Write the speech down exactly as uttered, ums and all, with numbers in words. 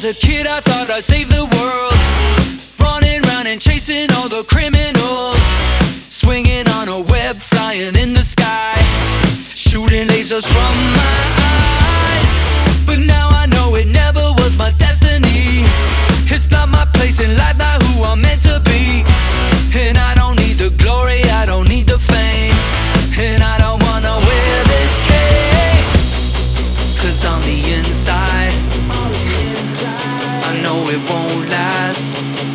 As a kid I thought I'd save the world, running round and chasing all the criminals, swinging on a web, flying in the sky, shooting lasers from my eyes. But now I know it never was my destiny. It's not my place in life, not who I'm meant to be. And I don't need the glory, I don't need the fame, and I don't wanna wear this cape. Cause on the inside I know it won't last.